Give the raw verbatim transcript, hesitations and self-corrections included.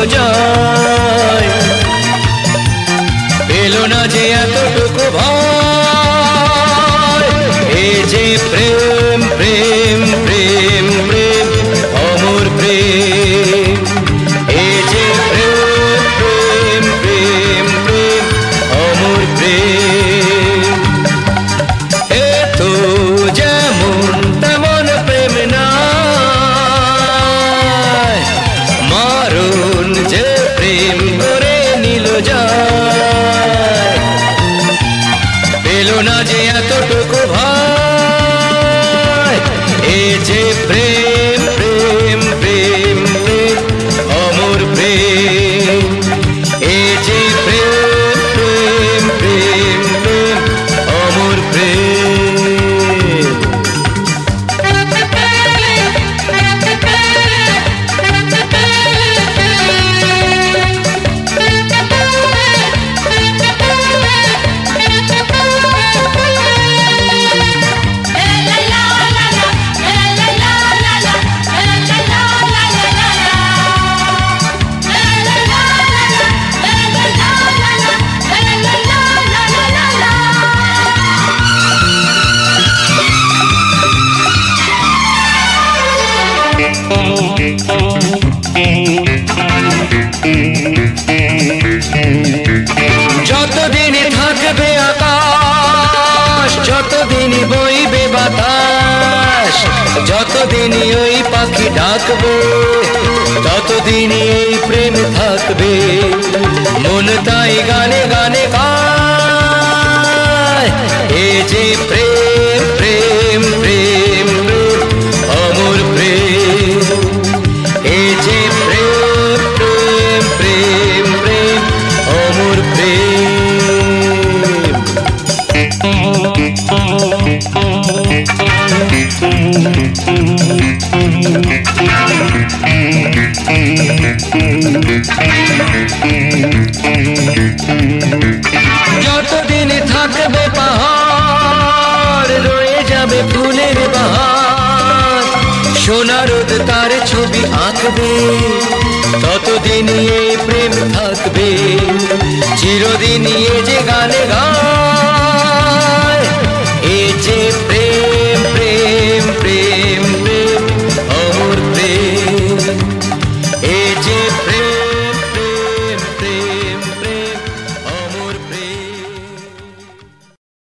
জয়। পেল না যে এতটুকু ভয়, এ যে প্রেম প্রেম প্রেম প্রেম অমর প্রেম। এ যে প্রেম প্রেম প্রেম প্রেম অমর প্রেম। এ তো যেমন তেমন প্রেম নয়, মারণ যে প্রেম করে নিল জয়। পেল না যে এতটুকু ভয়, এ যে প্রেম প্রেম প্রেম প্রেম অমর প্রেম। এ যে প্রেম প্রেম প্রেম প্রেম অমর প্রেম। যতদিন থাকবে আকাশ, যতদিন বইবে বাতাস, যতদিন ওই পাখি ডাকবে, ততদিন এই প্রেম থাকবে। মন তাই গানে গানে গায়, এ যে প্রেম প্রেম প্রেম প্রেম অমর প্রেম। এ যে প্রেম প্রেম প্রেম প্রেম অমর প্রেম। যতদিন থাকবে পাহাড়, রয়ে যাবে ফুলের বাহার, সোনা রোদ তার ছবি আঁকবে, ততদিন এই প্রেম থাকবে। চিরদিন এ যে গানে গায়, এ যে প্রেম